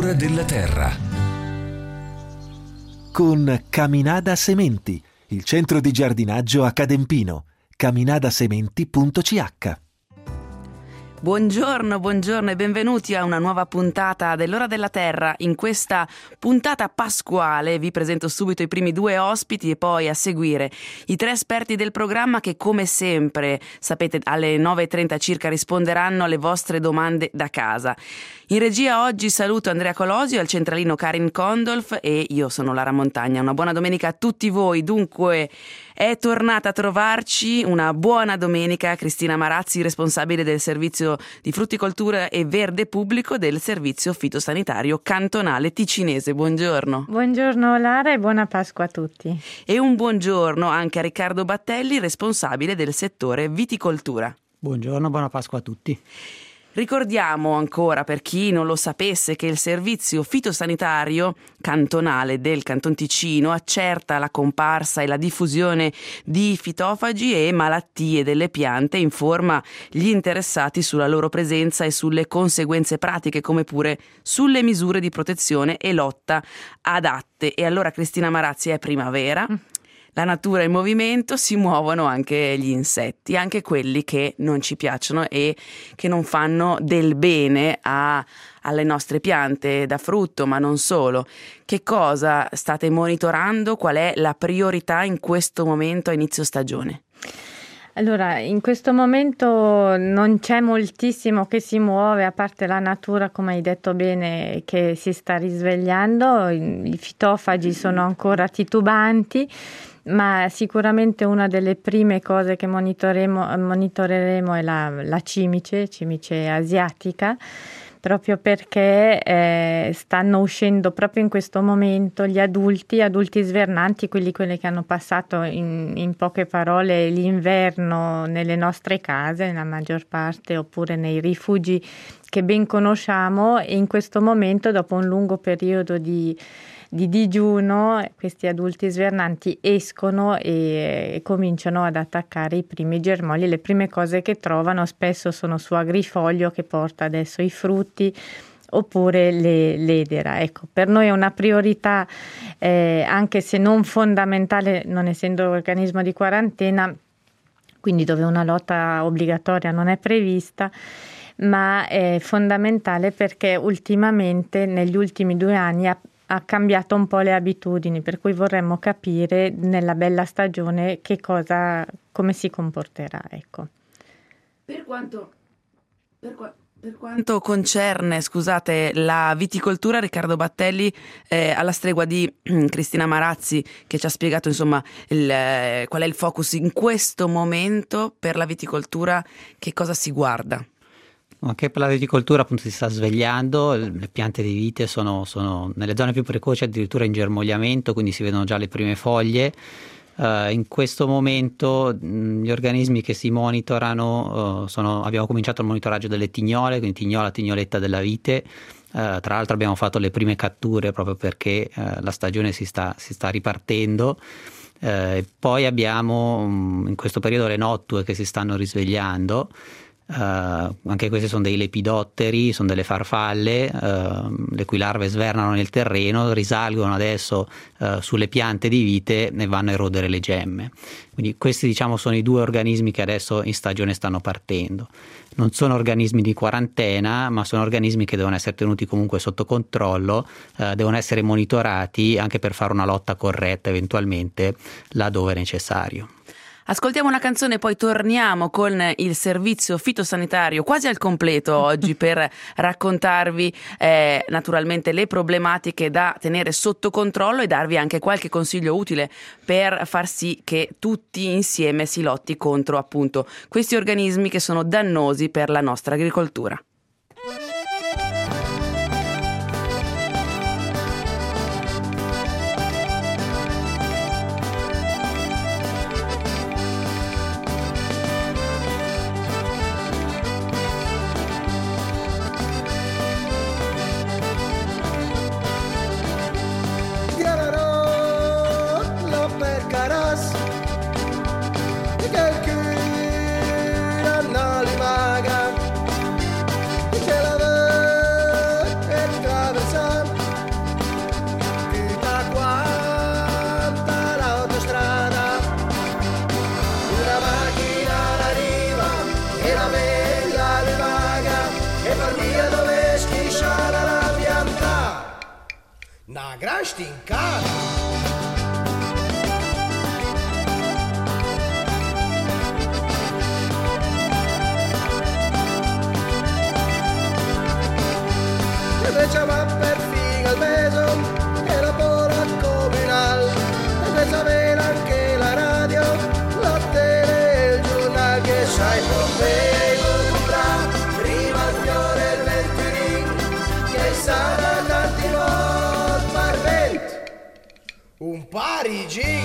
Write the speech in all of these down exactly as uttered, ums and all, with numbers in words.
L'ora della terra. Con Caminada Sementi, il centro di giardinaggio a Cadempino. caminadasementi punto c h. Buongiorno, buongiorno e benvenuti a una nuova puntata dell'Ora della Terra. In questa puntata pasquale vi presento subito i primi due ospiti e poi a seguire i tre esperti del programma che, come sempre, sapete, alle nove e trenta circa risponderanno alle vostre domande da casa. In regia oggi saluto Andrea Colosio, al centralino Karin Condolf e io sono Lara Montagna. Una buona domenica a tutti voi. Dunque, è tornata a trovarci una buona domenica Cristina Marazzi, responsabile del servizio di frutticoltura e verde pubblico del servizio fitosanitario cantonale ticinese. Buongiorno. Buongiorno Lara e buona Pasqua a tutti. E un buongiorno anche a Riccardo Battelli, responsabile del settore viticoltura. Buongiorno, buona Pasqua a tutti. Ricordiamo ancora, per chi non lo sapesse, che il servizio fitosanitario cantonale del Canton Ticino accerta la comparsa e la diffusione di fitofagi e malattie delle piante e informa gli interessati sulla loro presenza e sulle conseguenze pratiche, come pure sulle misure di protezione e lotta adatte. E allora, Cristina Marazzi, è primavera. La natura è in movimento, si muovono anche gli insetti, anche quelli che non ci piacciono e che non fanno del bene a, alle nostre piante da frutto, ma non solo. Che cosa state monitorando? Qual è la priorità in questo momento a inizio stagione? Allora, in questo momento non c'è moltissimo che si muove, a parte la natura, come hai detto bene, che si sta risvegliando. I fitofagi sono ancora titubanti, ma sicuramente una delle prime cose che monitoreremo, monitoreremo è la, la cimice, cimice asiatica, proprio perché eh, stanno uscendo proprio in questo momento gli adulti, adulti svernanti, quelli, quelli che hanno passato in, in poche parole l'inverno nelle nostre case, nella maggior parte, oppure nei rifugi che ben conosciamo, e in questo momento, dopo un lungo periodo di di digiuno, questi adulti svernanti escono e, e cominciano ad attaccare i primi germogli. Le prime cose che trovano spesso sono su agrifoglio, che porta adesso i frutti, oppure le, l'edera. Ecco, per noi è una priorità, eh, anche se non fondamentale, non essendo organismo di quarantena, quindi dove una lotta obbligatoria non è prevista, ma è fondamentale perché ultimamente, negli ultimi due anni, ha ha cambiato un po' le abitudini, per cui vorremmo capire nella bella stagione che cosa, come si comporterà, ecco. Per quanto, per, qua, per quanto concerne, scusate, la viticoltura, Riccardo Battelli, eh, alla stregua di mm, Cristina Marazzi, che ci ha spiegato insomma il, eh, qual è il focus in questo momento per la viticoltura, che cosa si guarda? Anche per la viticoltura appunto si sta svegliando, le piante di vite sono, sono nelle zone più precoci addirittura in germogliamento, quindi si vedono già le prime foglie. Uh, in questo momento mh, gli organismi che si monitorano uh, sono, abbiamo cominciato il monitoraggio delle tignole, quindi tignola, tignoletta della vite. Uh, tra l'altro abbiamo fatto le prime catture proprio perché uh, la stagione si sta, si sta ripartendo. Uh, poi abbiamo um, in questo periodo le nottue che si stanno risvegliando. Uh, anche questi sono dei lepidotteri, sono delle farfalle, uh, le cui larve svernano nel terreno, risalgono adesso uh, sulle piante di vite e vanno a erodere le gemme. Quindi questi, diciamo, sono i due organismi che adesso in stagione stanno partendo. Non sono organismi di quarantena, ma sono organismi che devono essere tenuti comunque sotto controllo, uh, devono essere monitorati anche per fare una lotta corretta eventualmente laddove è necessario. Ascoltiamo una canzone e poi torniamo con il servizio fitosanitario quasi al completo oggi per raccontarvi eh, naturalmente le problematiche da tenere sotto controllo e darvi anche qualche consiglio utile per far sì che tutti insieme si lotti contro appunto questi organismi che sono dannosi per la nostra agricoltura. una gran stincata. Invece va per figa il meso e la pora comunal, invece avere anche la radio, la tele e il giornale che sai potevo comprare prima il fiore il venturin che sarà tanti volte per vento un parigin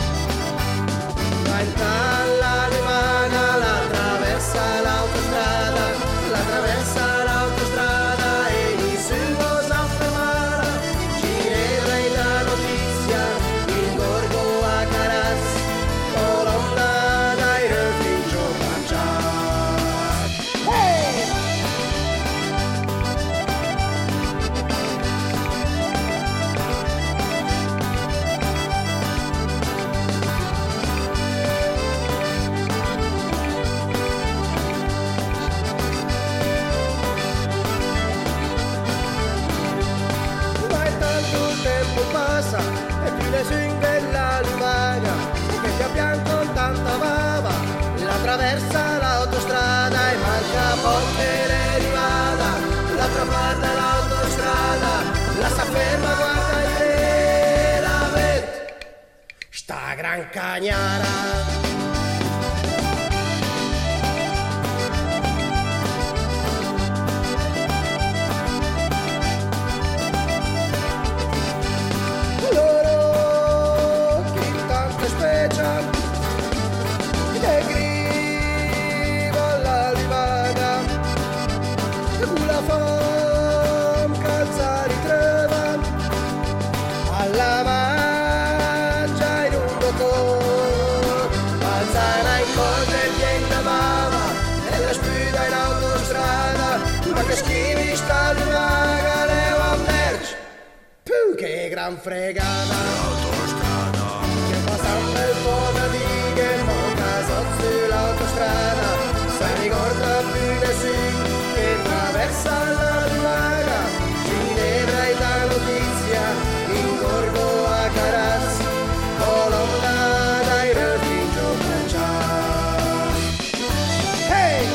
ma in la rimana la traversa l'autostrada la traversa l'autostrada e più le swing della lumana che ti abbiamo tanta bava la traversa l'autostrada e manca poche le rivada l'altra parte l'autostrada la sa ferma guarda e la vede sta gran cagnara. Schivi sta lunga leva merce più che gran fregata l'autostrada che passando il po' da lì che monta sotto l'autostrada si ricorda più nessuno che attraversa la lunga Ginevra e la notizia in gorgo a Caraz colonna dai refugio francesi hey!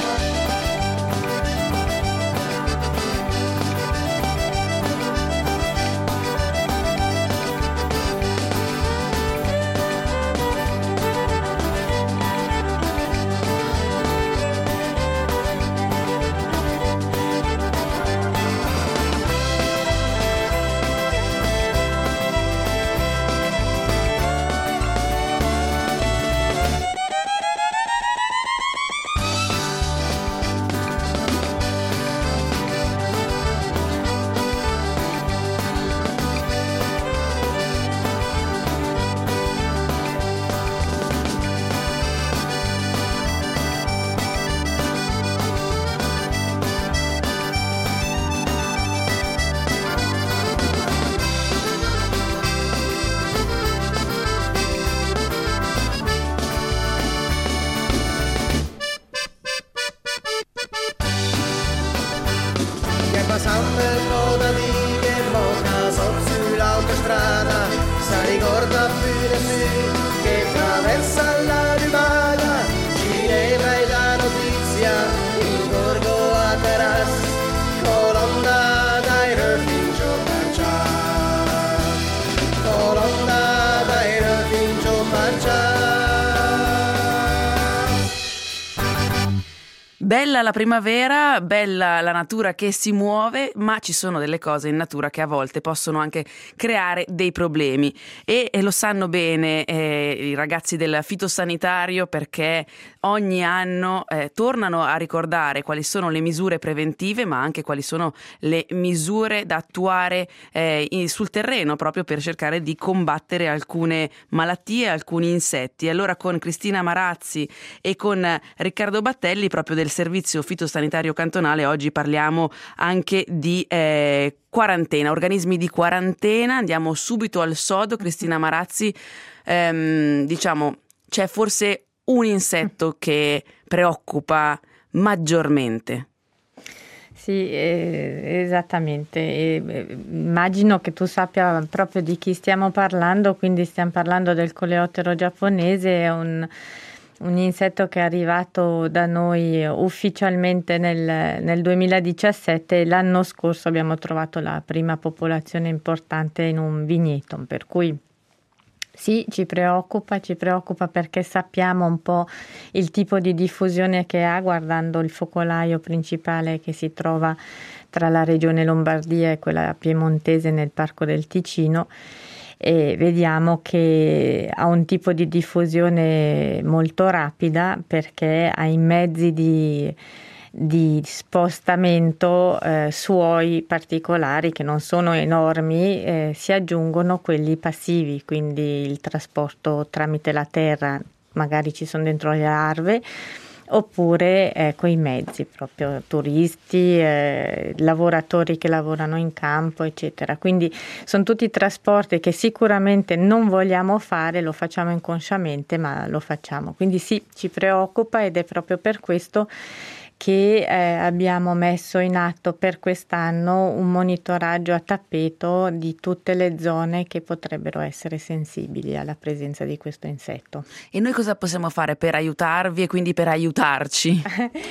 Passando il po' da lì che monta sotto sull'autostrada si ricorda più nessuno che attraversa la rimana Ginevra e la notizia in gorgo a Caraz colonna dai refugio marciare colonna dai refugio marciare. Bella la primavera, bella la natura che si muove, ma ci sono delle cose in natura che a volte possono anche creare dei problemi e, e lo sanno bene eh, i ragazzi del fitosanitario perché ogni anno eh, tornano a ricordare quali sono le misure preventive ma anche quali sono le misure da attuare eh, in, sul terreno proprio per cercare di combattere alcune malattie, alcuni insetti. Allora con Cristina Marazzi e con Riccardo Battelli proprio del servizio fitosanitario cantonale oggi parliamo anche di eh, quarantena, organismi di quarantena. Andiamo subito al sodo. Cristina Marazzi, ehm, diciamo c'è forse un insetto che preoccupa maggiormente. Sì, eh, esattamente. E, eh, immagino che tu sappia proprio di chi stiamo parlando, quindi stiamo parlando del coleottero giapponese, è un, un insetto che è arrivato da noi ufficialmente nel, nel duemiladiciassette e l'anno scorso abbiamo trovato la prima popolazione importante in un vigneto, per cui sì, ci preoccupa, ci preoccupa perché sappiamo un po' il tipo di diffusione che ha, guardando il focolaio principale che si trova tra la regione Lombardia e quella piemontese nel Parco del Ticino, e vediamo che ha un tipo di diffusione molto rapida perché ha i mezzi di di spostamento eh, suoi particolari che non sono enormi, eh, si aggiungono quelli passivi, quindi il trasporto tramite la terra, magari ci sono dentro le larve, oppure eh, coi mezzi, proprio turisti, eh, lavoratori che lavorano in campo, eccetera. Quindi sono tutti trasporti che sicuramente non vogliamo fare, lo facciamo inconsciamente, ma lo facciamo. Quindi sì, ci preoccupa ed è proprio per questo che eh, abbiamo messo in atto per quest'anno un monitoraggio a tappeto di tutte le zone che potrebbero essere sensibili alla presenza di questo insetto. E noi cosa possiamo fare per aiutarvi e quindi per aiutarci?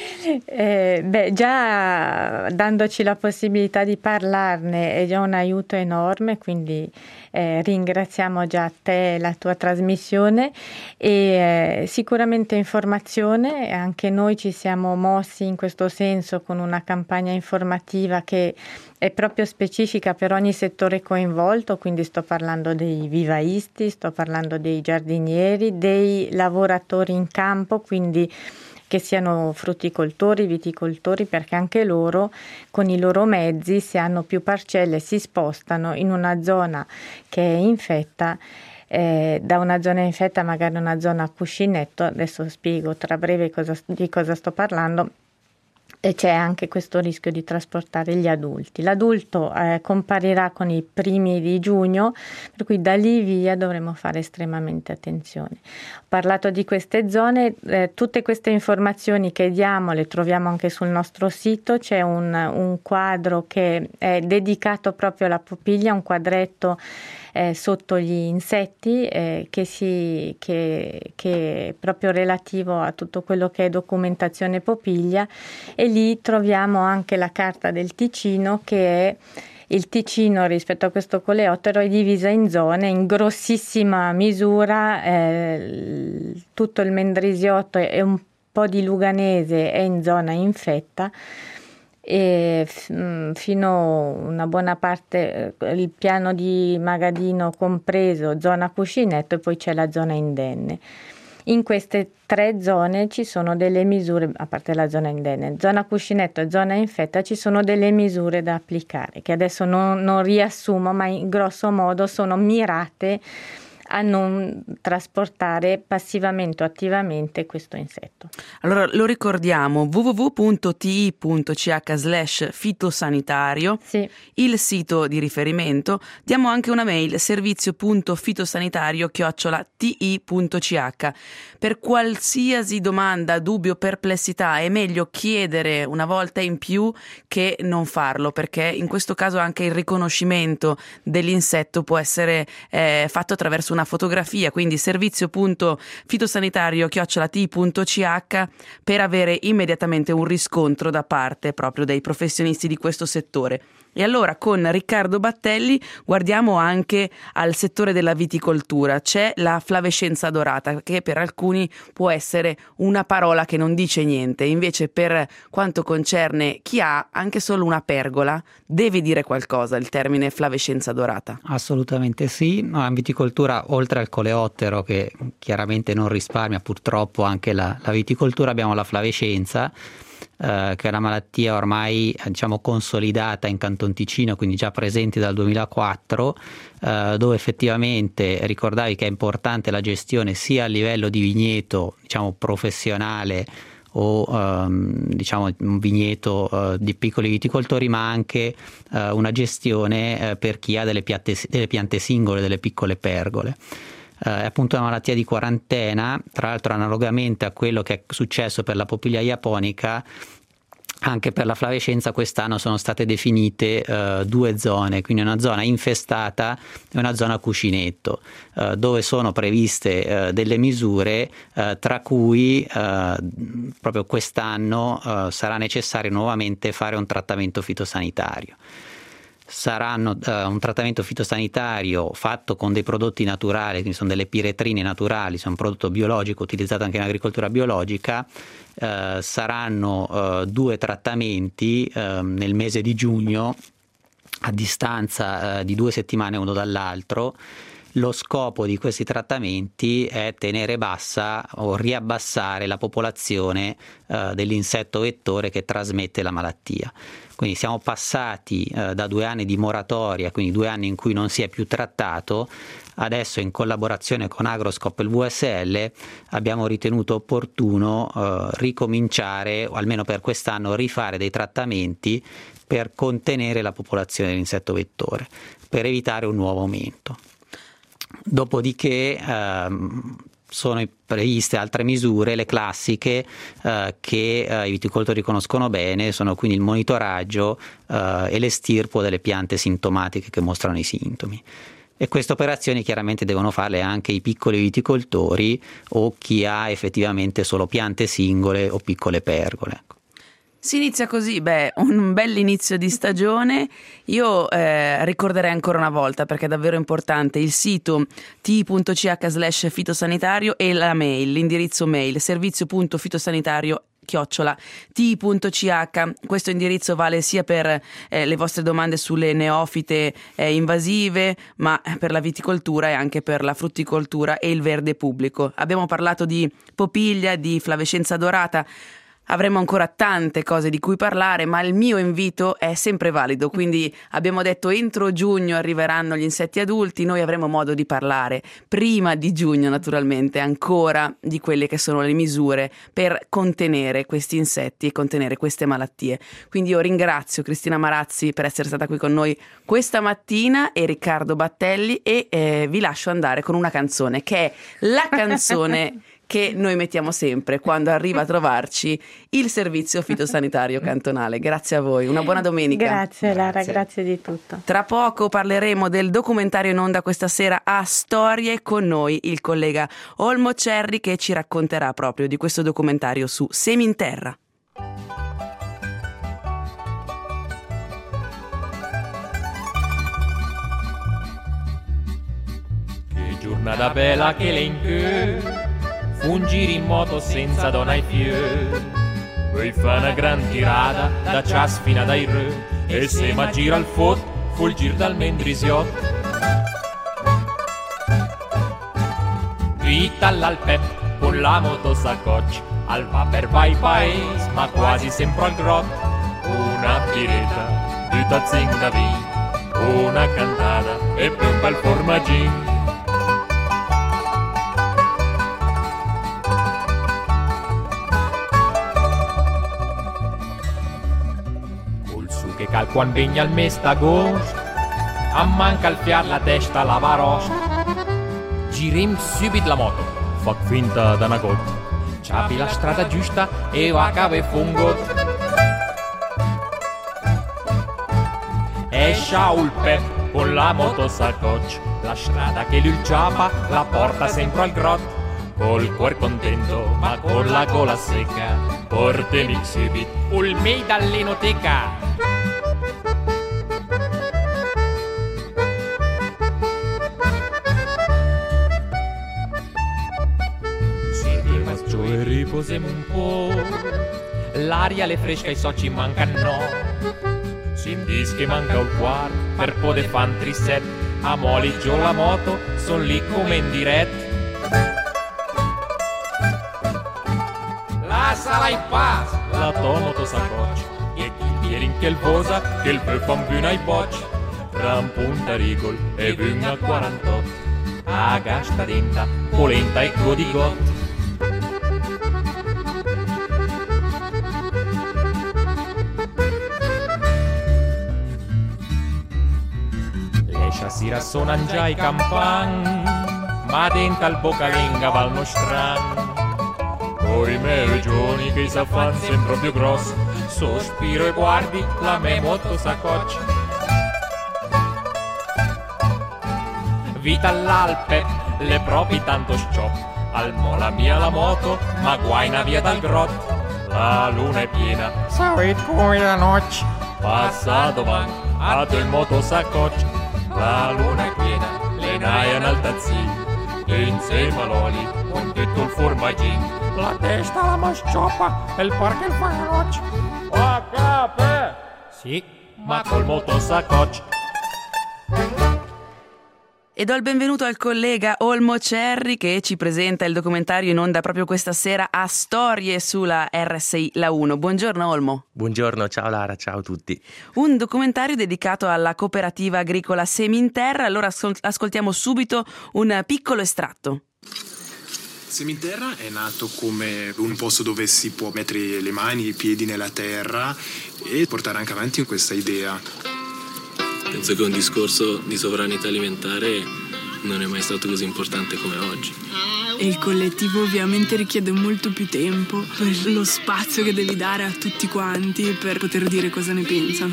eh, beh, già dandoci la possibilità di parlarne è già un aiuto enorme, quindi eh, ringraziamo già te e la tua trasmissione e eh, sicuramente informazione, anche noi ci siamo mossi in questo senso con una campagna informativa che è proprio specifica per ogni settore coinvolto, quindi sto parlando dei vivaisti, sto parlando dei giardinieri, dei lavoratori in campo, quindi che siano frutticoltori, viticoltori, perché anche loro con i loro mezzi, se hanno più parcelle, si spostano in una zona che è infetta. Eh, da una zona infetta magari una zona a cuscinetto, adesso spiego tra breve cosa, di cosa sto parlando, e c'è anche questo rischio di trasportare gli adulti. L'adulto eh, comparirà con i primi di giugno, per cui da lì via dovremo fare estremamente attenzione. Ho parlato di queste zone, eh, tutte queste informazioni che diamo le troviamo anche sul nostro sito, c'è un, un quadro che è dedicato proprio alla popiglia, un quadretto Eh, sotto gli insetti eh, che, si, che, che è proprio relativo a tutto quello che è documentazione popiglia, e lì troviamo anche la carta del Ticino, che è il Ticino rispetto a questo coleottero è divisa in zone in grossissima misura, eh, tutto il Mendrisiotto e un po' di Luganese è in zona infetta, e f- fino una buona parte eh, il piano di Magadino compreso, zona cuscinetto, e poi c'è la zona indenne. In queste tre zone ci sono delle misure, a parte la zona indenne, zona cuscinetto e zona infetta, ci sono delle misure da applicare che adesso non, non riassumo, ma in grosso modo sono mirate a non trasportare passivamente o attivamente questo insetto. Allora lo ricordiamo, w w w punto t i punto c h slash fitosanitario, sì. Il sito di riferimento. Diamo anche una mail, servizio punto fitosanitario chiocciola t i punto c h. Per qualsiasi domanda, dubbio, perplessità è meglio chiedere una volta in più che non farlo, perché in questo caso anche il riconoscimento dell'insetto può essere eh, fatto attraverso una fotografia, quindi servizio punto fitosanitario chiocciola t i punto c h per avere immediatamente un riscontro da parte proprio dei professionisti di questo settore. E allora con Riccardo Battelli guardiamo anche al settore della viticoltura. C'è la flavescenza dorata, che per alcuni può essere una parola che non dice niente, invece per quanto concerne chi ha anche solo una pergola deve dire qualcosa il termine flavescenza dorata. Assolutamente sì, no, in viticoltura oltre al coleottero, che chiaramente non risparmia purtroppo anche la, la viticoltura, abbiamo la flavescenza, Uh, che è una malattia ormai diciamo consolidata in Canton Ticino, quindi già presente dal duemilaquattro, uh, dove effettivamente ricordavi che è importante la gestione sia a livello di vigneto diciamo professionale o um, diciamo un vigneto uh, di piccoli viticoltori, ma anche uh, una gestione uh, per chi ha delle piante, delle piante singole, delle piccole pergole. Uh, è appunto una malattia di quarantena, tra l'altro analogamente a quello che è successo per la popiglia japonica. Anche per la flavescenza quest'anno sono state definite uh, due zone, quindi una zona infestata e una zona cuscinetto, uh, dove sono previste uh, delle misure uh, tra cui uh, proprio quest'anno uh, sarà necessario nuovamente fare un trattamento fitosanitario. Saranno uh, un trattamento fitosanitario fatto con dei prodotti naturali, quindi sono delle piretrine naturali, sono un prodotto biologico utilizzato anche in agricoltura biologica. Uh, saranno uh, due trattamenti uh, nel mese di giugno a distanza uh, di due settimane uno dall'altro. Lo scopo di questi trattamenti è tenere bassa o riabbassare la popolazione uh, dell'insetto vettore che trasmette la malattia. Quindi siamo passati uh, da due anni di moratoria, quindi due anni in cui non si è più trattato. Adesso, in collaborazione con Agroscope e il V S L, abbiamo ritenuto opportuno uh, ricominciare, o almeno per quest'anno, rifare dei trattamenti per contenere la popolazione dell'insetto vettore, per evitare un nuovo aumento. Dopodiché ehm, sono previste altre misure, le classiche eh, che eh, i viticoltori conoscono bene, sono quindi il monitoraggio eh, e l'estirpo delle piante sintomatiche che mostrano i sintomi. E queste operazioni chiaramente devono farle anche i piccoli viticoltori o chi ha effettivamente solo piante singole o piccole pergole. Si inizia così, beh, un bell'inizio di stagione. Io eh, ricorderei ancora una volta, perché è davvero importante, il sito ti.ch slash fitosanitario e la mail, l'indirizzo mail servizio.fitosanitario chiocciola ti.ch. Questo indirizzo vale sia per eh, le vostre domande sulle neofite eh, invasive, ma per la viticoltura e anche per la frutticoltura e il verde pubblico. Abbiamo parlato di popiglia, di flavescenza dorata. Avremo ancora tante cose di cui parlare, ma il mio invito è sempre valido, quindi abbiamo detto entro giugno arriveranno gli insetti adulti, noi avremo modo di parlare prima di giugno naturalmente ancora di quelle che sono le misure per contenere questi insetti e contenere queste malattie. Quindi io ringrazio Cristina Marazzi per essere stata qui con noi questa mattina e Riccardo Battelli e eh, vi lascio andare con una canzone che è la canzone che noi mettiamo sempre quando arriva a trovarci il servizio fitosanitario cantonale. Grazie a voi, una buona domenica. Grazie Lara, grazie, grazie di tutto. Tra poco parleremo del documentario in onda questa sera a Storie, con noi il collega Olmo Cerri che ci racconterà proprio di questo documentario su Seminterra. Che giornata bella che le in un giro in moto senza donna e fior, poi fa una gran tirata da ciasfina dai re, e se ma gira al fot, fu il gir dal mendrisiot. Vita all'alpep con la moto saccoccia, al va per vai paese, ma quasi sempre al grot. Una pireta, due tazzine da vino, una cantata e poi un bel formaggino. Che calcuan begna al mes d'agosto, a manca al fiar la testa la varosta. Girim subito la moto, fa finta da una gotta, ciapi la strada giusta e va a cave fungot. E Shaul Pep con la moto saccoccia, la strada che lui ciapa la porta sempre al grot. Col cuor contento ma con la gola secca, portemi subito ul mei dall'enoteca. E riposiamo un po', l'aria le fresca, i soci mancano, no. Si dice che manca un quarto per poter fare un triset, a moli giù la moto, son lì come in diretta. Lasciala in pace, la tua moto saccoccia, e chi viene in quel posa, che il pe fan più ai bocci, ram punta rigol e vün a quarantotto, a gasta denta, polenta e codigot. Si rassonan già i campan, ma dentro al bocalenga va il nostran. Poi me regioni che sa fan sempre più grosso, sospiro e guardi la mia moto saccoccia. Vita all'Alpe, le propi tanto sciop, al mola mia la moto, ma guaina via dal grotto. La luna è piena, sapete come la notte, passa domani, a il moto saccoccia. La luna è piena, le naie al tazzino, e insieme a l'oli, con tutto il formaggino. La testa la mascioppa, e il porco il faganoc. A cape! Sì, ma col moto saccoccia. E do il benvenuto al collega Olmo Cerri che ci presenta il documentario in onda proprio questa sera a Storie sulla R S I La uno. Buongiorno Olmo. Buongiorno, ciao Lara, ciao a tutti. Un documentario dedicato alla cooperativa agricola Seminterra, allora ascoltiamo subito un piccolo estratto. Seminterra è nato come un posto dove si può mettere le mani, i piedi nella terra e portare anche avanti questa idea. Penso che un discorso di sovranità alimentare non è mai stato così importante come oggi. E il collettivo ovviamente richiede molto più tempo per lo spazio che devi dare a tutti quanti per poter dire cosa ne pensano.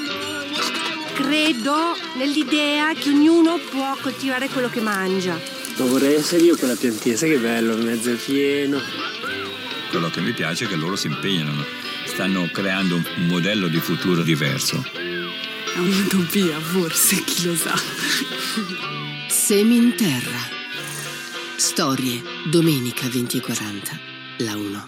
Credo nell'idea che ognuno può coltivare quello che mangia. Non vorrei essere io quella piantina, sai che bello, mezzo pieno. Quello che mi piace è che loro si impegnano, stanno creando un modello di futuro diverso. È un'utopia, forse, chi lo sa. Seminterra. Storie, domenica venti e quaranta, La uno.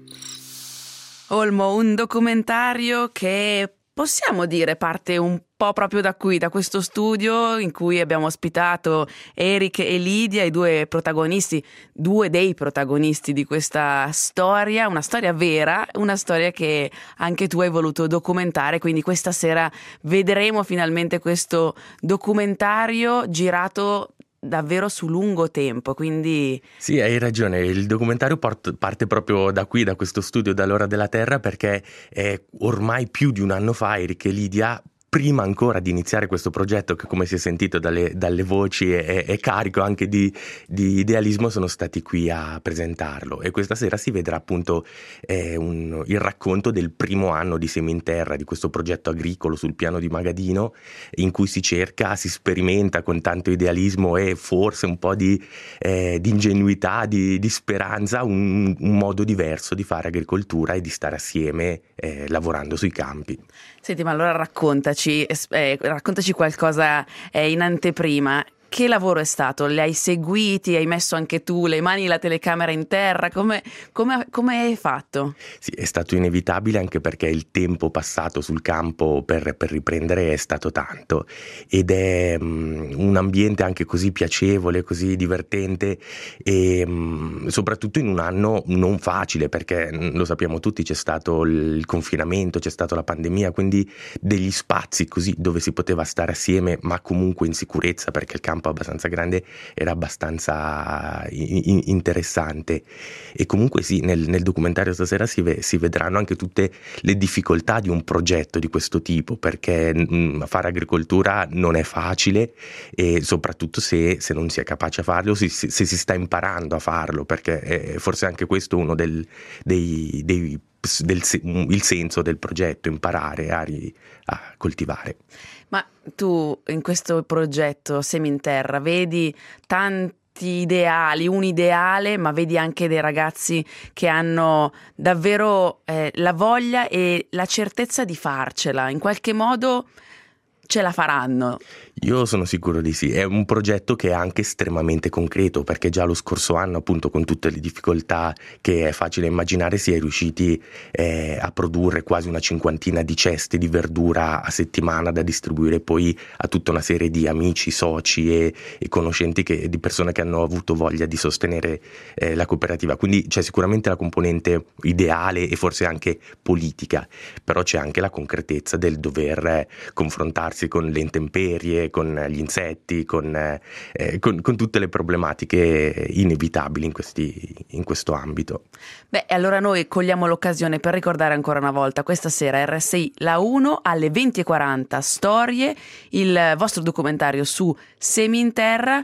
Olmo, un documentario che possiamo dire parte un po' proprio da qui, da questo studio in cui abbiamo ospitato Eric e Lidia, i due protagonisti, due dei protagonisti di questa storia, una storia vera, una storia che anche tu hai voluto documentare, quindi questa sera vedremo finalmente questo documentario girato davvero su lungo tempo, quindi... Sì, hai ragione, il documentario port- parte proprio da qui, da questo studio dall'Ora della Terra, perché è ormai più di un anno fa Eric e Lidia, prima ancora di iniziare questo progetto che, come si è sentito dalle, dalle voci, è, è carico anche di, di idealismo, sono stati qui a presentarlo e questa sera si vedrà appunto eh, un, il racconto del primo anno di Seminterra, di questo progetto agricolo sul piano di Magadino, in cui si cerca, si sperimenta con tanto idealismo e forse un po' di, eh, di ingenuità, di, di speranza, un, un modo diverso di fare agricoltura e di stare assieme eh, lavorando sui campi. Senti, ma allora raccontaci, eh, raccontaci qualcosa eh, in anteprima. Che lavoro è stato? Li hai seguiti? Hai messo anche tu le mani e la telecamera in terra? Come, come, come hai fatto? Sì, è stato inevitabile anche perché il tempo passato sul campo per, per riprendere è stato tanto ed è um, un ambiente anche così piacevole, così divertente e um, soprattutto in un anno non facile perché lo sappiamo tutti, c'è stato il confinamento, c'è stata la pandemia, quindi degli spazi così dove si poteva stare assieme ma comunque in sicurezza perché il campo abbastanza grande era abbastanza in- interessante e comunque sì, nel, nel documentario stasera si, ve- si vedranno anche tutte le difficoltà di un progetto di questo tipo perché mh, fare agricoltura non è facile e soprattutto se, se non si è capace a farlo, se, se, se si sta imparando a farlo perché è forse anche questo uno del, dei, dei del il senso del progetto, imparare a, ri, a coltivare. Ma tu in questo progetto Seminterra vedi tanti ideali, un ideale, ma vedi anche dei ragazzi che hanno davvero eh, la voglia e la certezza di farcela, in qualche modo ce la faranno. Io sono sicuro di sì, è un progetto che è anche estremamente concreto perché già lo scorso anno appunto con tutte le difficoltà che è facile immaginare si è riusciti eh, a produrre quasi una cinquantina di ceste di verdura a settimana da distribuire poi a tutta una serie di amici, soci e, e conoscenti che, di persone che hanno avuto voglia di sostenere eh, la cooperativa, quindi c'è sicuramente la componente ideale e forse anche politica, però c'è anche la concretezza del dover eh, confrontarsi con le intemperie, con gli insetti, con, eh, con, con tutte le problematiche inevitabili in, questi, in questo ambito. Beh, allora noi cogliamo l'occasione per ricordare ancora una volta questa sera R S I La uno alle venti e quaranta Storie, il vostro documentario su Seminterra.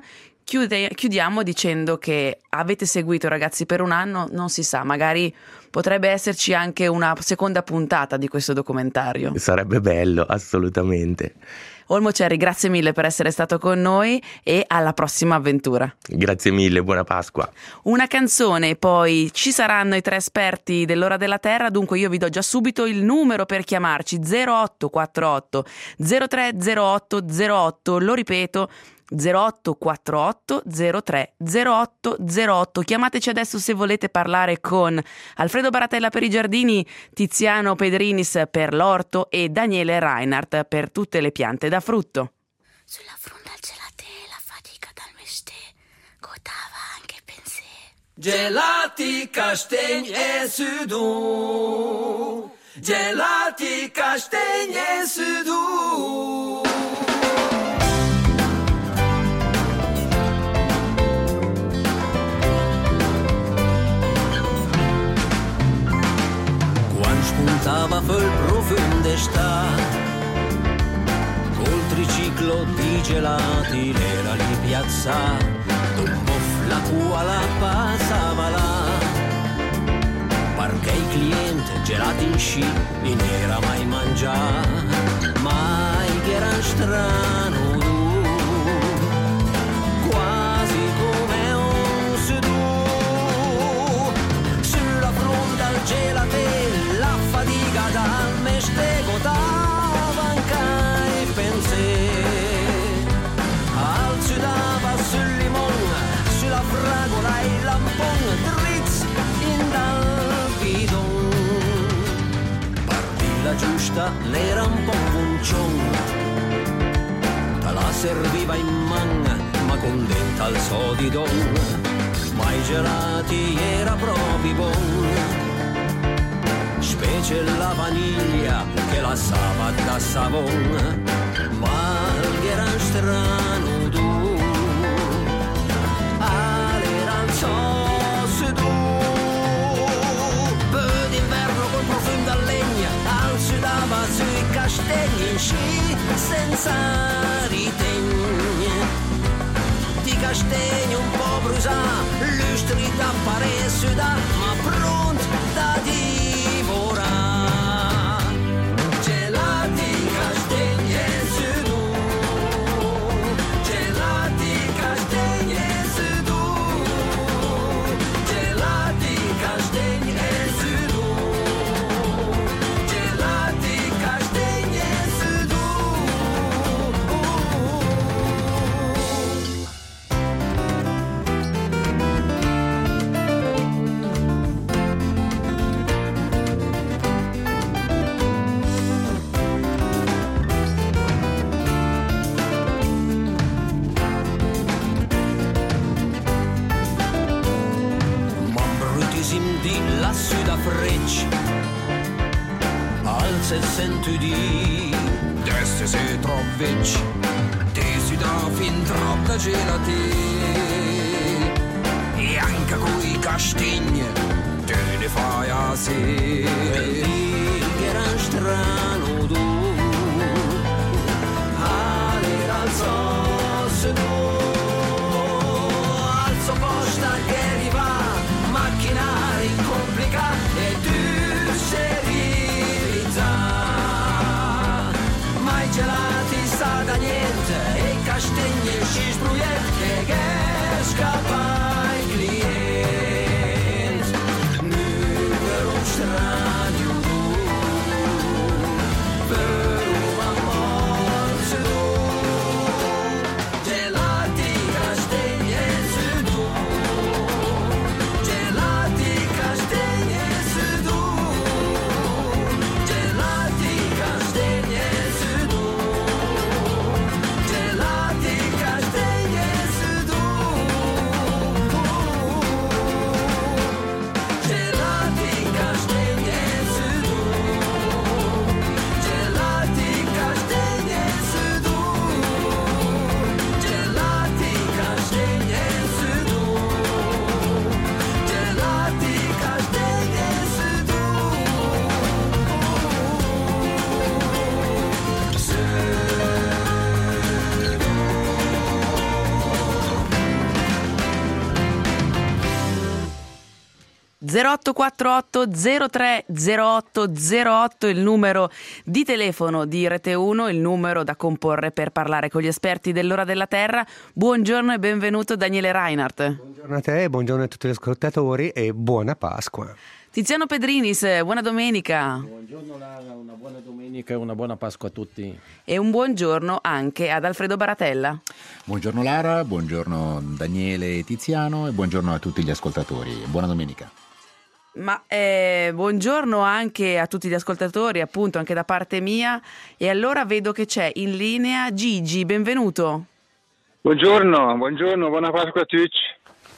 chiude, chiudiamo dicendo che avete seguito, ragazzi, per un anno, non si sa, magari potrebbe esserci anche una seconda puntata di questo documentario. Sarebbe bello, assolutamente. Olmo Cerri, grazie mille per essere stato con noi e alla prossima avventura. Grazie mille, buona Pasqua. Una canzone, poi ci saranno i tre esperti dell'Ora della Terra, dunque io vi do già subito il numero per chiamarci: zero otto quattro otto zero tre zero otto zero otto, lo ripeto, zero otto quattro otto zero tre zero otto zero otto. Chiamateci adesso se volete parlare con Alfredo Baratella per i giardini, Tiziano Pedrinis per l'orto e Daniele Reinhardt per tutte le piante da frutto. Sulla fronda gelate la fatica dal meste godava anche pensé. Gelati castagni e sudù, gelati castagni e sudù. Spuntava pel profonde sta, col triciclo di gelati l'era lì piazza, un po' la cua la passava là, perché i clienti gelati in sci non era mai mangià, mai che era strano tu, quasi come un sedù, sulla fronte al gelate fatica dal mestego dava anche pensare al sudava sul limone sulla fragola e lampone drizz in dal bidon partì la giusta l'era un po' puncion te la serviva in man ma contenta al sodidon ma i gelati era proprio buon, specie la vaniglia che la sava da savon, ma che era strano tu, all'era al sos tu, per d'inverno col profumo a legna, al sudava sui castagni in sci senza ritegni, di castagni un po' brusa, lustri da pare suda, ma pronto da dire. Gelati, castagni e sudù, gelati, castagni e sudù, gelati, castagni e sudù, gelati, castagni e sudù. Lassù da freccia al sessento di destra se trovecci te si dà fin troppa gelati e anche coi castigni te ne fai a sé che era strano tu all'era al sos tu al suo posta che arriva macchinari complicati e tu serizza mai gelati sta da niente e castagni e sci sbrugliette che scappa i clienti numero strano tu per un amorzo tu gelati castagni e sudù. zero otto quattro otto zero tre zero otto zero otto il numero di telefono di Rete uno, il numero da comporre per parlare con gli esperti dell'Ora della Terra. Buongiorno e benvenuto Daniele Reinhardt. Buongiorno a te, buongiorno a tutti gli ascoltatori e buona Pasqua. Tiziano Pedrinis, buona domenica. Buongiorno Lara, una buona domenica e una buona Pasqua a tutti. E un buongiorno anche ad Alfredo Baratella. Buongiorno Lara, buongiorno Daniele e Tiziano e buongiorno a tutti gli ascoltatori. Buona domenica. Ma eh, buongiorno anche a tutti gli ascoltatori, appunto anche da parte mia. E allora vedo che c'è in linea Gigi, benvenuto. Buongiorno, buongiorno, buona Pasqua a tutti.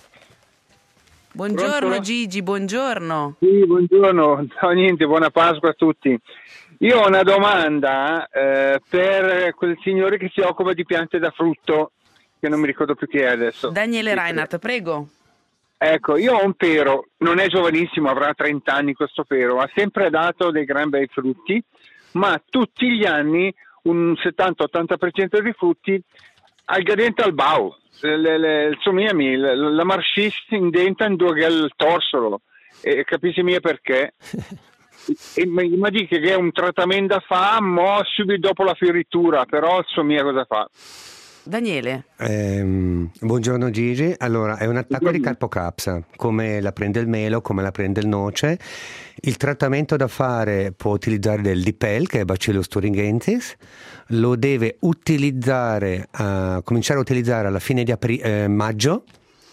Buongiorno Pronto? Gigi, buongiorno. Sì, buongiorno, no, niente, buona Pasqua a tutti. Io ho una domanda eh, per quel signore che si occupa di piante da frutto, che non mi ricordo più chi è adesso. Daniele Reinhardt, prego. Ecco, io ho un pero, non è giovanissimo, avrà trenta anni questo pero, ha sempre dato dei gran bei frutti, ma tutti gli anni un settanta ottanta per cento dei frutti al gradient al bau. Le, le, insomma, la, la marxista indenta in due il torsolo e capisci mia perché e, e, ma dice che è un trattamento da fa mo subito dopo la fioritura, però insomma cosa fa? Daniele ehm, buongiorno Gigi. Allora è un attacco di carpocapsa, come la prende il melo, come la prende il noce. Il trattamento da fare può utilizzare del Dipel, che è Bacillus thuringiensis, lo deve utilizzare a, cominciare a utilizzare alla fine di apri, eh, maggio,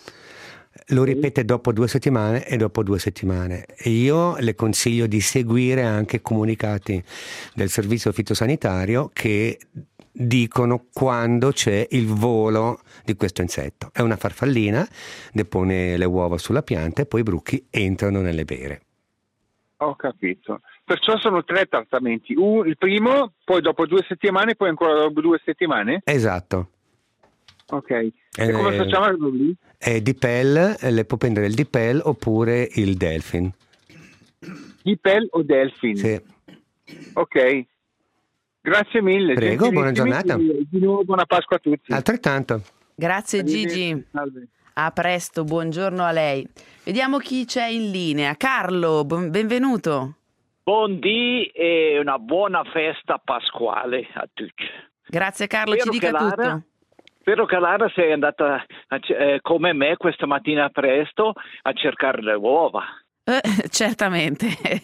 lo ripete dopo due settimane e dopo due settimane. E io le consiglio di seguire anche i comunicati del servizio fitosanitario che dicono quando c'è il volo di questo insetto. È una farfallina, depone le uova sulla pianta e poi i bruchi entrano nelle bere. Ho capito. Perciò sono tre trattamenti. Un, il primo, poi dopo due settimane, poi ancora dopo due settimane? Esatto. Ok. E eh, come facciamo a lì? È Dipel, le può prendere il Dipel oppure il Delphin. Dipel o Delphin? Sì. Ok. Grazie mille. Prego, buona giornata. Di nuovo buona Pasqua a tutti. Altrettanto. Grazie Gigi. Salve. A presto, buongiorno a lei. Vediamo chi c'è in linea. Carlo, benvenuto. Buondì e una buona festa pasquale a tutti. Grazie Carlo, spero ci dica Lara, tutto. Spero che Lara sia andata a, eh, come me questa mattina presto a cercare le uova. Eh, certamente.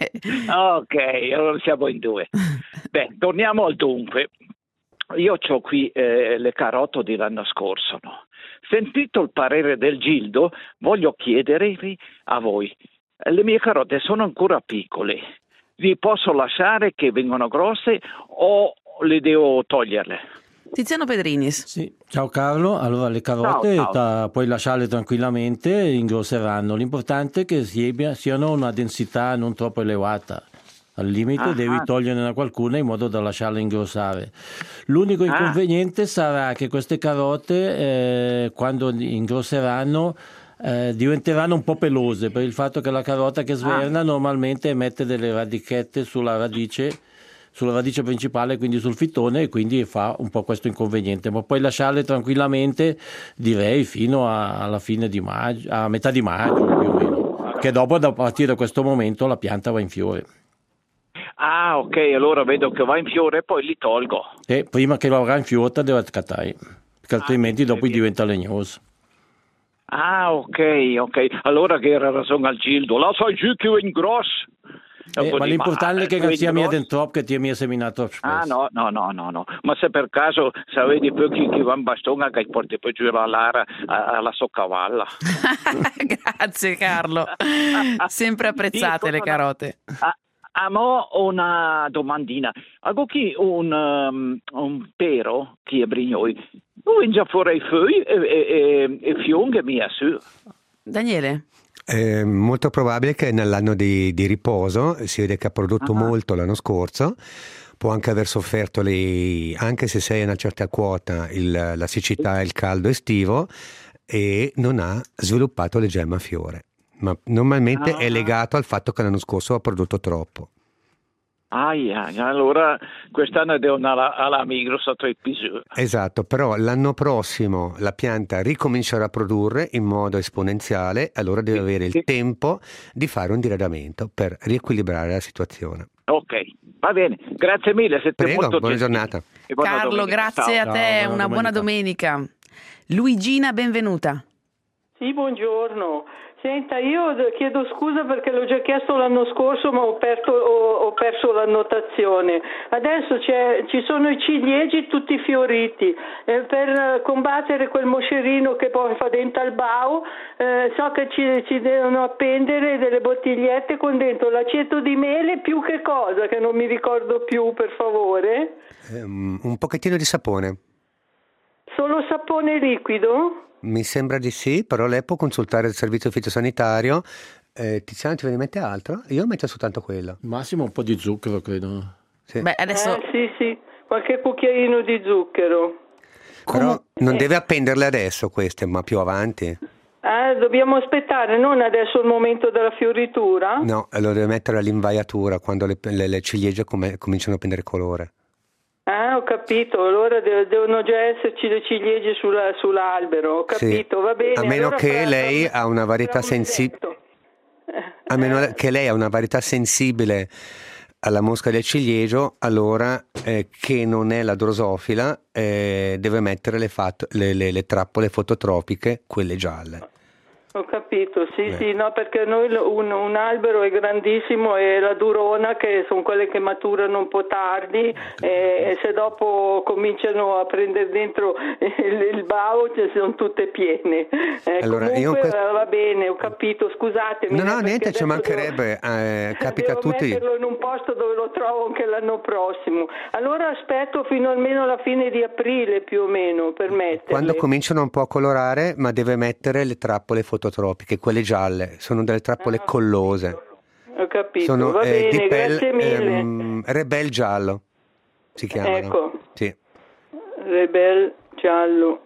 Ok, allora siamo in due. Beh, torniamo al dunque. Io ho qui eh, le carote dell'anno scorso, no? Sentito il parere del Gildo, voglio chiedervi a voi. Le mie carote sono ancora piccole. Vi posso lasciare che vengono grosse o le devo toglierle? Tiziano Pedrinis. Sì, ciao Carlo. Allora le carote Ciao, ciao. Ta, puoi lasciarle tranquillamente, ingrosseranno. L'importante è che siano una densità non troppo elevata. Al limite ah, devi toglierne qualcuna in modo da lasciarla ingrossare. L'unico ah. inconveniente sarà che queste carote eh, quando ingrosseranno eh, diventeranno un po' pelose, per il fatto che la carota che sverna ah. normalmente emette delle radichette sulla radice sulla radice principale, quindi sul fittone, e quindi fa un po' questo inconveniente, ma puoi lasciarle tranquillamente, direi fino a, alla fine di maggio, a metà di maggio più o meno, che dopo, a partire da questo momento, la pianta va in fiore. Ah, ok, allora vedo che va in fiore e poi li tolgo. E prima che lo avrà in fiore deve scattare, perché altrimenti ah, dopo diventa legnoso. Ah, ok, ok. Allora che era ragione al Gildo, la sai giù che è in grosso. Eh, ma l'importante è che non sia mia dentro che ti è mia seminato. Ah no, no, no, no, no. Ma se per caso sapete poi chi, chi va in bastone che porti poi giù la Lara alla sua cavalla. Grazie Carlo. Sempre apprezzate le carote. Ah, ah, mo una domandina. Avevo qui un, um, un pero che è brignoi. Dove già fuori i fui e, e, e, e fionghe mia su. Daniele? È molto probabile che nell'anno di, di riposo, si vede che ha prodotto uh-huh. molto l'anno scorso, può anche aver sofferto, le, anche se sei a una certa quota, il, la siccità e il caldo estivo, e non ha sviluppato le gemme a fiore. Ma normalmente uh-huh. è legato al fatto che l'anno scorso ha prodotto troppo. Ah, yeah. Allora quest'anno devono alla, alla Migros a tre più. Esatto, però l'anno prossimo la pianta ricomincerà a produrre in modo esponenziale, allora deve avere il tempo di fare un diradamento per riequilibrare la situazione. Ok, va bene, grazie mille. Siete Prego, molto buona gentili. giornata. E buona Carlo, domenica. grazie Ciao. a te, Ciao, buona una buona domenica. Luigina, benvenuta. Sì, buongiorno. Senta, io chiedo scusa perché l'ho già chiesto l'anno scorso ma ho, perto, ho, ho perso l'annotazione. Adesso c'è, ci sono i ciliegi tutti fioriti e per combattere quel moscerino che poi fa dentro al bao eh, so che ci, ci devono appendere delle bottigliette con dentro l'aceto di mele più che cosa, che non mi ricordo più, per favore. Um, un pochettino di sapone. Solo sapone liquido? Mi sembra di sì, però lei può consultare il servizio fitosanitario. Eh, Tiziano, ti viene in mente altro? Io metto soltanto quello. Massimo un po' di zucchero, credo. Sì. Beh, adesso... Eh, sì, sì, qualche cucchiaino di zucchero. Però non deve appenderle adesso queste, ma più avanti. Eh, dobbiamo aspettare, non adesso il momento della fioritura? No, lo deve mettere all'invaiatura, quando le, le, le ciliegie come, cominciano a prendere colore. Ah, ho capito, allora de- devono già esserci le ciliegie sulla, sull'albero, ho capito, Sì. va bene. A meno allora che fra- lei ha una varietà sensibile. A meno che lei ha una varietà sensibile alla mosca del ciliegio, allora eh, che non è la drosofila, eh, deve mettere le, fat- le, le, le trappole fototropiche, quelle gialle. Ho capito, sì, Beh. sì, no, perché noi lo- un, un albero è grandissimo e la durona, che sono quelle che maturano un po' tardi, e, e se dopo cominciano a prendere dentro il, il bao, cioè, sono tutte piene. Eh, Allora, comunque io in que- eh, va bene, ho capito, scusatemi. No, no, eh, perché niente, ci adesso mancherebbe, eh, capita a devo tutti. metterlo in un posto dove lo trovo anche l'anno prossimo. Allora aspetto fino almeno alla fine di aprile più o meno per metterle. Quando cominciano un po' a colorare, ma deve mettere le trappole fototropiche, quelle gialle, sono delle trappole collose. Ho capito, Sono va eh, bene, di pel- grazie mille. ehm, Rebel giallo si chiamano. Ecco. Sì. Rebel giallo.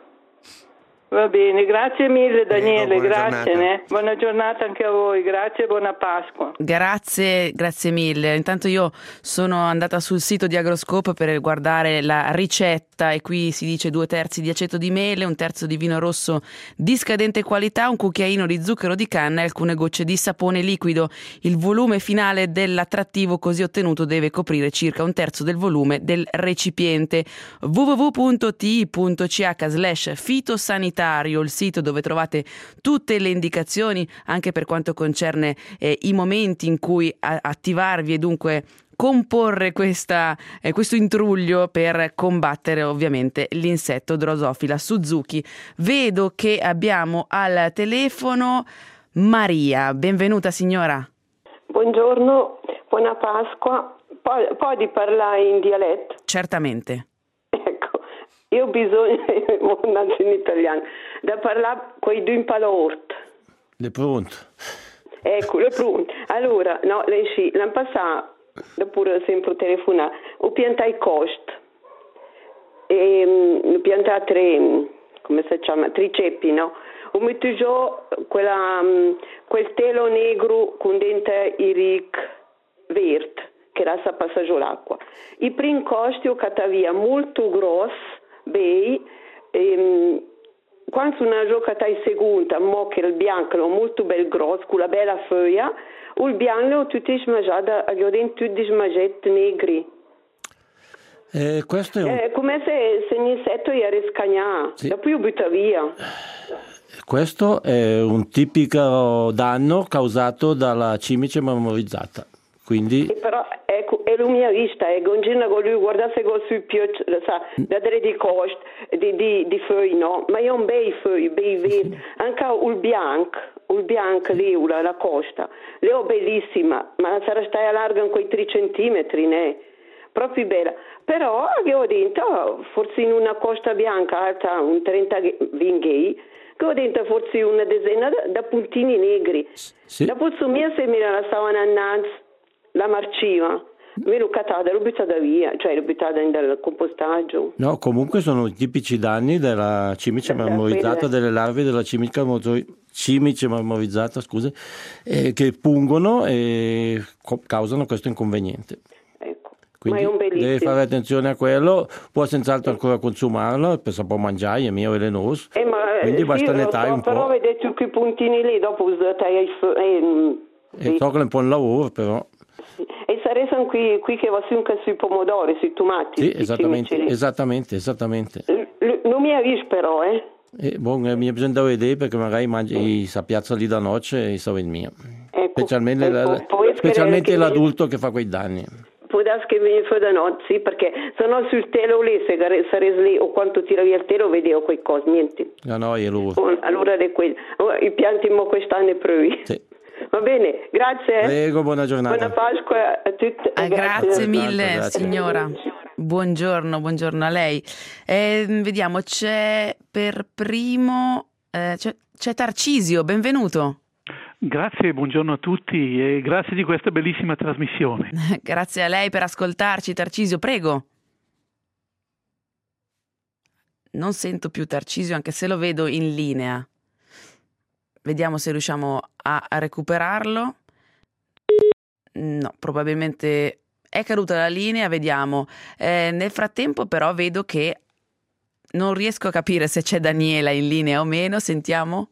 Va bene, grazie mille Daniele, buona grazie. giornata. né? Buona giornata anche a voi, grazie e buona Pasqua. Grazie, grazie mille. Intanto io sono andata sul sito di Agroscope per guardare la ricetta e qui si dice due terzi di aceto di mele, un terzo di vino rosso di scadente qualità, un cucchiaino di zucchero di canna e alcune gocce di sapone liquido. Il volume finale dell'attrattivo così ottenuto deve coprire circa un terzo del volume del recipiente. w w w punto t i punto c h slash fitosanitario, il sito dove trovate tutte le indicazioni anche per quanto concerne eh, i momenti in cui a- attivarvi e dunque comporre questa, eh, questo intruglio per combattere ovviamente l'insetto Drosophila Suzuki. Vedo che abbiamo al telefono Maria, benvenuta signora. Buongiorno, buona Pasqua. Poi, poi di parlare in dialetto. Certamente. Io ho bisogno, non in italiano, da parlare con i due impalort. Le pronto. Ecco, le pronto. Allora, no, lei sì, l'anno passato, dopo sempre telefonato, ho piantato i costi. E um, ho piantato tre, come si chiama, tre ceppi, no? Ho messo giù quella, um, quel telo negro con dentro i ric verde, che era sa passaggio l'acqua. I primi costi ho cattato via molto grossi, bei, ehm, quando una giocata in seconda, mo che il bianco è molto bel grosso, con la bella foglia, il bianco ho tutti smangiati, ho dentro tutti smangiati negri. Eh, questo è un... È come se, se l'insetto era scagnato, Sì. dopo io butto via. Questo è un tipico danno causato dalla cimice marmorizzata. Quindi E però ecco, è la mia vista, è un giorno con lui, guardate che sui più, sa, da dare di costi, di, di, di foglie, no? Ma io ho un bei foglie, bei verdi, anche il bianco, il bianco lì, la, la costa, le ho bellissima, ma sarà stata larga in quei tre centimetri, né? Proprio bella. Però che ho dentro, forse in una costa bianca alta un trenta vinghi, che ho dentro forse una decina da, da puntini negri. Sì. Dopo su mia se mi la stavano annanzi, la marciva, me l'ho cattata, l'ho buttata via, cioè l'ho buttata nel compostaggio. no, comunque sono i tipici danni della cimice Da- da marmorizzata, quelle- delle larve della cimice, marmori- cimice marmorizzata, scuse, eh, che pungono e co- causano questo inconveniente. Quindi Ma è un bellissimo. deve fare attenzione a quello, può senz'altro ancora consumarlo, perché si può mangiare, è mio velenoso, Eh, ma, quindi sì, basta lo nettare so, un però po'. vedete quei puntini lì, dopo usate ai f- ehm, E sì. so che è un po' un lavoro, però. E sarebbero qui, qui che va su anche sui pomodori, sui tomati. Sì, sti esattamente, cimici lì. esattamente, esattamente. L- non mi ha visto però, eh. E buon, eh, mi bisogna vedere perché magari mangi sa piazza lì da noce e so il mio. Ecco, Specialmente, ecco, la- può essere specialmente che- l'adulto che fa quei danni. Può darsi che viene fuori da notte, sì, perché se no sul telo lì, se sarei lì o quanto tira via il telo, vedevo quei cose, niente. La noia è lui. Oh, allora è quello. Oh, i pianti mo quest'anno è provi. Sì. Va bene, grazie. eh. Prego, buona giornata. Buona Pasqua a tutti. Ah, grazie mille grazie. signora. Buongiorno, buongiorno a lei. Eh, vediamo, c'è per primo eh, c'è, c'è Tarcisio, benvenuto. Grazie, buongiorno a tutti e grazie di questa bellissima trasmissione. Grazie a lei per ascoltarci, Tarcisio, prego. Non sento più Tarcisio, anche se lo vedo in linea. Vediamo se riusciamo a, a recuperarlo. No, probabilmente è caduta la linea, vediamo. Eh, nel frattempo però vedo che non riesco a capire se c'è Daniela in linea o meno, sentiamo.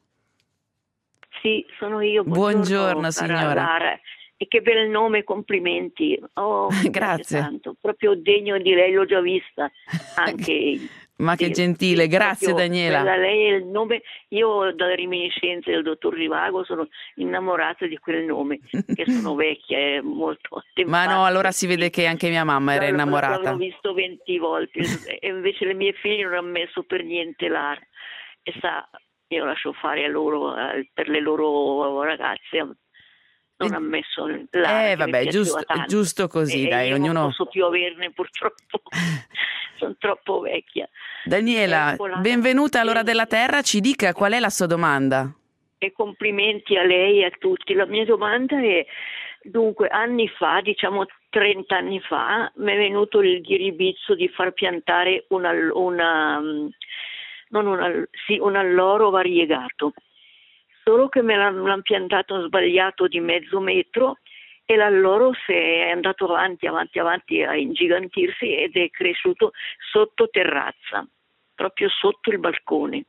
Sì, sono io. Buongiorno, Buongiorno signora. Lara. E che bel nome, complimenti. Oh, mi Grazie. piace tanto, proprio degno di lei, l'ho già vista. Anche Ma che sì, gentile, sì, grazie proprio Daniela. bella lei è il nome. Io dalle reminiscenze del dottor Rivago sono innamorata di quel nome, che sono vecchia e molto Ma no, allora si vede che anche mia mamma era innamorata. L'ho visto venti volte e invece le mie figlie non hanno messo per niente Lara. E sa, io lascio fare a loro, eh, per le loro ragazze. Non ha messo Lara. Eh vabbè, giusto, giusto così, e dai, io ognuno... non posso più averne purtroppo. Sono troppo vecchia. Daniela, Eccola. benvenuta all'Ora della Terra, ci dica qual è la sua domanda. E complimenti a lei e a tutti. La mia domanda è, dunque, anni fa, diciamo trenta anni fa, mi è venuto il ghiribizzo di far piantare una, una, non una, sì, un alloro variegato. Solo che me l'hanno, l'hanno piantato sbagliato di mezzo metro e l'alloro si è andato avanti, avanti, avanti a ingigantirsi ed è cresciuto sotto terrazza, proprio sotto il balcone.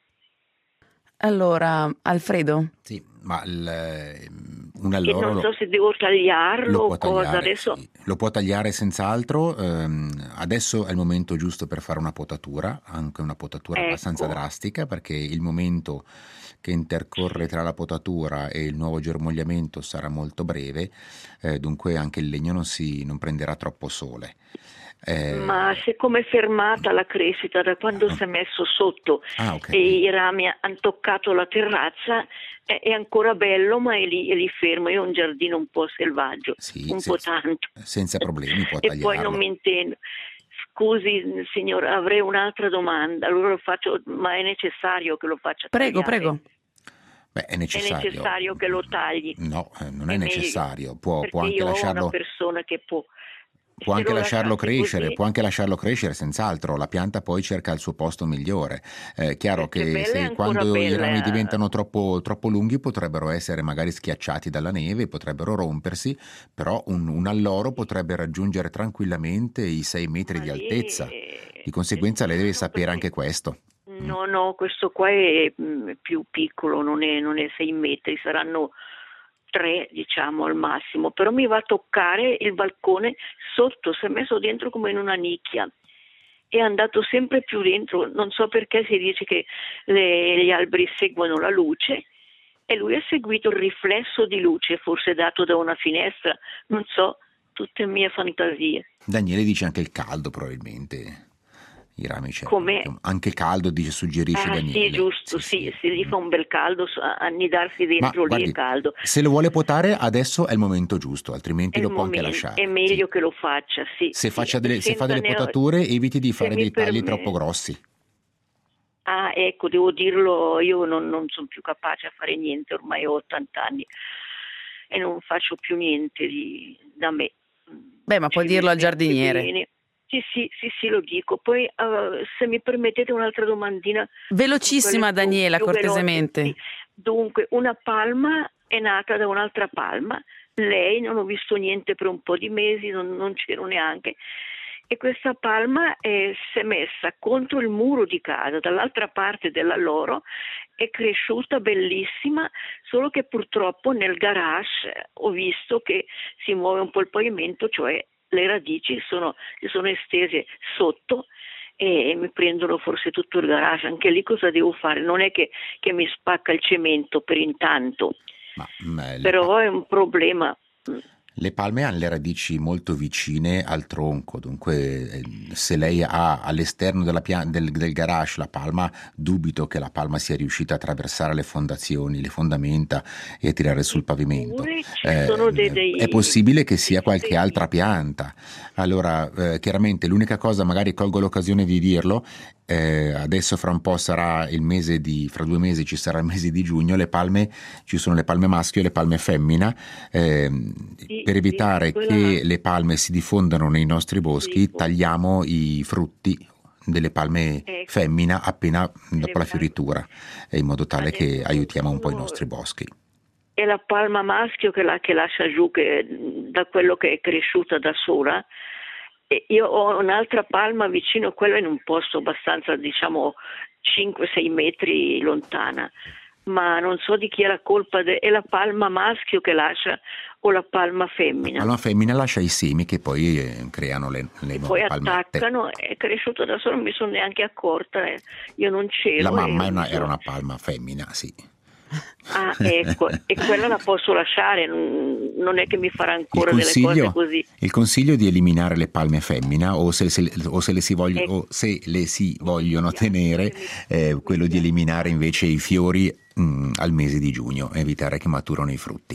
Allora, Alfredo? Sì, ma il, un Che alloro non lo- so se devo tagliarlo lo o può cosa tagliare, adesso. sì. Lo può tagliare senz'altro. ehm, adesso è il momento giusto per fare una potatura, anche una potatura Ecco. abbastanza drastica, perché il momento che intercorre tra la potatura e il nuovo germogliamento sarà molto breve, eh, dunque anche il legno non, si, non prenderà troppo sole. Eh, Ma siccome è fermata la crescita da quando si è messo sotto ah, ok. e i rami hanno toccato la terrazza, è, è ancora bello, ma è lì, è lì fermo. Io ho un giardino un po' selvaggio, Sì, un sì, po' sì. tanto. Senza problemi può E tagliarlo. poi non mi intendo. Scusi, signora, avrei un'altra domanda. Allora lo faccio, ma è necessario che lo faccia Prego, tagliare? prego. Beh, è È necessario. necessario che lo tagli? No, eh, non è, È meglio, necessario. Può, perché può anche io ho lasciarlo. una persona che può. Può Se anche lo lasciarlo lasciate crescere, così- può anche lasciarlo crescere, senz'altro. La pianta poi cerca il suo posto migliore. È chiaro Perché che bella è se ancora quando i bella, rami eh. diventano troppo, troppo lunghi potrebbero essere magari schiacciati dalla neve, potrebbero rompersi, però un, un alloro potrebbe raggiungere tranquillamente i sei metri di altezza. Di conseguenza lei deve sapere anche questo. No, no, questo qua è mm, più piccolo, non è, non è sei metri, saranno tre, diciamo, al massimo, però mi va a toccare il balcone sotto, si è messo dentro come in una nicchia, è andato sempre più dentro, non so perché si dice che le- gli alberi seguono la luce e lui ha seguito il riflesso di luce, forse dato da una finestra, non so, tutte mie fantasie. Daniele dice anche il caldo probabilmente. I rami cercano. Com'è? Anche il caldo dice, suggerisce Ah, Daniele. sì, giusto, sì, se gli fa un bel caldo, a- annidarsi dentro lì guardi, è caldo. Se lo vuole potare adesso è il momento giusto, altrimenti È lo il può anche momento, lasciare. è meglio che lo faccia, sì. Se, sì, faccia delle, se fa senza delle ne- potature eviti di se fare mi dei tagli permette. troppo grossi. Ah, ecco, devo dirlo, io non, non sono più capace a fare niente, ormai ho ottanta anni e non faccio più niente di, da me. Beh, ma puoi Ci dirlo al mi sente giardiniere. bene. Sì, sì, sì, sì, lo dico. Poi, eh, se mi permettete un'altra domandina. Velocissima, quella più- Daniela, più veloce. cortesemente. Sì. Dunque, una palma è nata da un'altra palma, lei, non ho visto niente per un po' di mesi, non, non c'ero neanche. E questa palma eh, si è messa contro il muro di casa, dall'altra parte dell'alloro, è cresciuta bellissima, solo che purtroppo nel garage ho visto che si muove un po' il pavimento, cioè le radici sono, si sono estese sotto e mi prendono forse tutto il garage. Anche lì cosa devo fare? Non è che, che mi spacca il cemento per intanto, Ma, ma però è un problema. Le palme hanno le radici molto vicine al tronco, dunque se lei ha all'esterno della pia- del, del garage la palma, dubito che la palma sia riuscita a attraversare le fondazioni, le fondamenta e a tirare sul pavimento. Eh, dei, dei... È possibile che sia qualche altra pianta. Allora, eh, chiaramente l'unica cosa, magari colgo l'occasione di dirlo, eh, adesso fra un po' sarà il mese di, fra due mesi ci sarà il mese di giugno, le palme, ci sono le palme maschio e le palme femmina, eh, sì, per evitare sì, quella... che le palme si diffondano nei nostri boschi, sì, tagliamo i frutti delle palme ecco. femmina appena dopo la fioritura, in modo tale adesso che aiutiamo un po' i nostri boschi. È la palma maschio che, la, che lascia giù, che, da quello che è cresciuta da sola. E io ho un'altra palma vicino a quella in un posto abbastanza, diciamo, cinque sei metri lontana, ma non so di chi è la colpa, de- è la palma maschio che lascia o la palma femmina? La palma femmina lascia i semi che poi eh, creano le, le nuove palmette. Poi attaccano, è cresciuta da sola, non mi sono neanche accorta, eh. Io non c'ero. La mamma una, era una palma femmina, sì. Ah, ecco, e quella la posso lasciare, non è che mi farà ancora delle cose così. Il consiglio di eliminare le palme femmina o se, se, o se, le, si voglio, ecco. o se le si vogliono tenere, eh, quello di eliminare invece i fiori mh, al mese di giugno, evitare che maturano i frutti.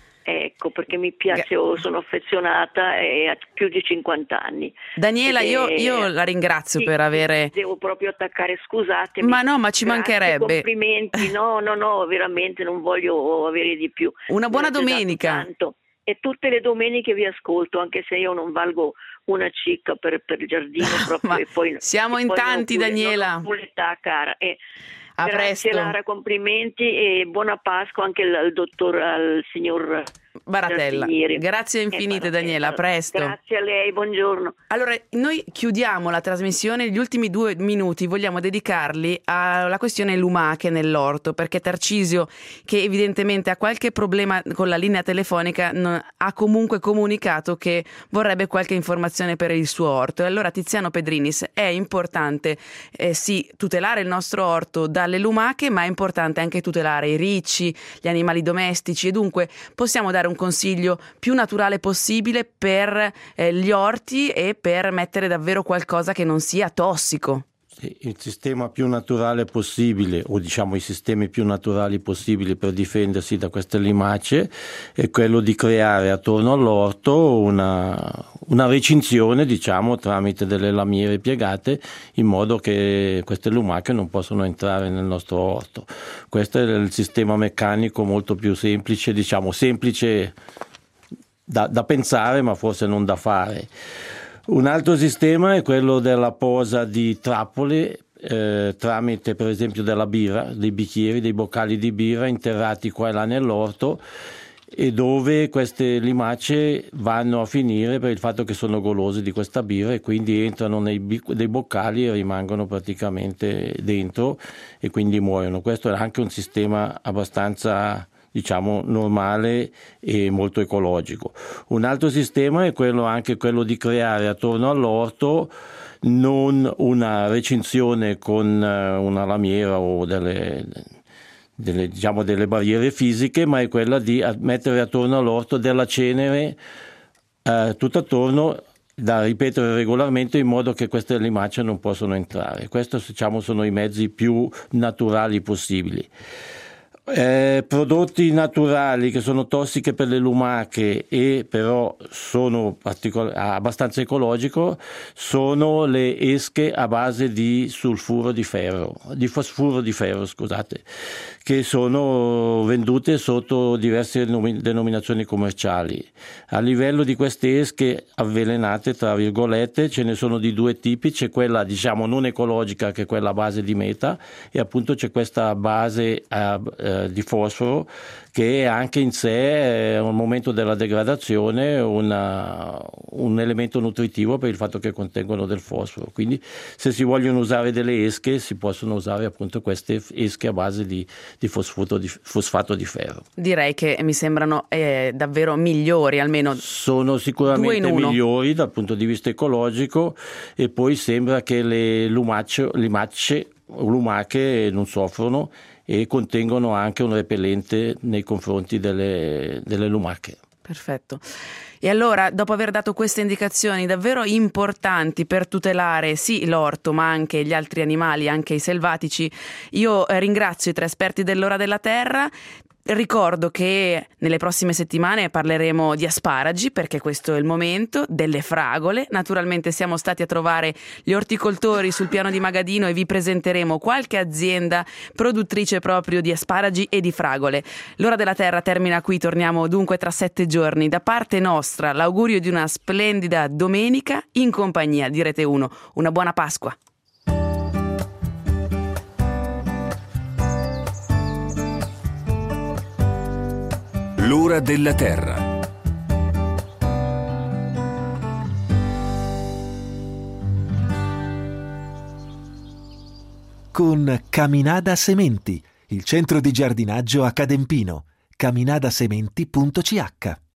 Ecco, perché mi piace, sono affezionata e ha più di cinquanta anni. Daniela, io, io la ringrazio sì, per avere... Devo proprio attaccare, scusatemi. Ma no, ma ci Grazie, mancherebbe. Complimenti, no, no, no, veramente non voglio avere di più. Una buona Grazie domenica. Tanto. E tutte le domeniche vi ascolto, anche se io non valgo una cicca per, per il giardino. Proprio, ma e poi, siamo e in poi tanti, non ho pure, Daniela. Non ho pure età, cara. E, A grazie presto. Lara, complimenti e buona Pasqua anche al, al dottor, al signor Baratella. Giardinieri. Grazie infinite, eh, Daniela, a presto. Grazie a lei, buongiorno. Allora, noi chiudiamo la trasmissione, gli ultimi due minuti vogliamo dedicarli alla questione lumache nell'orto, perché Tarcisio, che evidentemente ha qualche problema con la linea telefonica, non, ha comunque comunicato che vorrebbe qualche informazione per il suo orto. E allora, Tiziano Pedrinis, è importante eh, sì tutelare il nostro orto dalle lumache, ma è importante anche tutelare i ricci, gli animali domestici, e dunque possiamo dare un consiglio più naturale possibile per eh, gli orti e per mettere davvero qualcosa che non sia tossico. Il sistema più naturale possibile, o diciamo i sistemi più naturali possibili per difendersi da queste limace, è quello di creare attorno all'orto una, una recinzione, diciamo, tramite delle lamiere piegate, in modo che queste lumache non possano entrare nel nostro orto. Questo è il sistema meccanico molto più semplice, diciamo semplice da, da pensare, ma forse non da fare. Un altro sistema è quello della posa di trappole eh, tramite per esempio della birra, dei bicchieri, dei boccali di birra interrati qua e là nell'orto, e dove queste limace vanno a finire per il fatto che sono golose di questa birra e quindi entrano nei, bic- nei boccali e rimangono praticamente dentro e quindi muoiono. Questo è anche un sistema abbastanza, diciamo, normale e molto ecologico. Un altro sistema è quello anche quello di creare attorno all'orto non una recinzione con una lamiera o delle, delle, diciamo, delle barriere fisiche, ma è quella di mettere attorno all'orto della cenere eh, tutto attorno, da ripetere regolarmente, in modo che queste limace non possono entrare. Questi, diciamo, sono i mezzi più naturali possibili. Eh, prodotti naturali che sono tossiche per le lumache e però sono particol- abbastanza ecologico sono le esche a base di sulfuro di ferro, di fosfuro di ferro, scusate, che sono vendute sotto diverse denom- denominazioni commerciali. A livello di queste esche avvelenate, tra virgolette, ce ne sono di due tipi: c'è quella, diciamo, non ecologica, che è quella a base di meta, e appunto c'è questa base a, eh, di fosforo, che anche in sé è un momento della degradazione una, un elemento nutritivo per il fatto che contengono del fosforo. Quindi se si vogliono usare delle esche si possono usare appunto queste esche a base di, di, fosfato, di fosfato di ferro. Direi che mi sembrano eh, davvero migliori, almeno sono sicuramente migliori dal punto di vista ecologico, e poi sembra che le lumacce, limacce o lumache non soffrono e contengono anche un repellente nei confronti delle, delle lumache. Perfetto. E allora, dopo aver dato queste indicazioni davvero importanti per tutelare sì l'orto, ma anche gli altri animali, anche i selvatici, io ringrazio i tre esperti dell'Ora della Terra. Ricordo che nelle prossime settimane parleremo di asparagi, perché questo è il momento, delle fragole. Naturalmente siamo stati a trovare gli orticoltori sul piano di Magadino e vi presenteremo qualche azienda produttrice proprio di asparagi e di fragole. L'Ora della Terra termina qui, torniamo dunque tra sette giorni. Da parte nostra l'augurio di una splendida domenica in compagnia di Rete uno. Una buona Pasqua. L'Ora della Terra. Con Caminada Sementi, il centro di giardinaggio a Cadempino. caminadasementi punto c h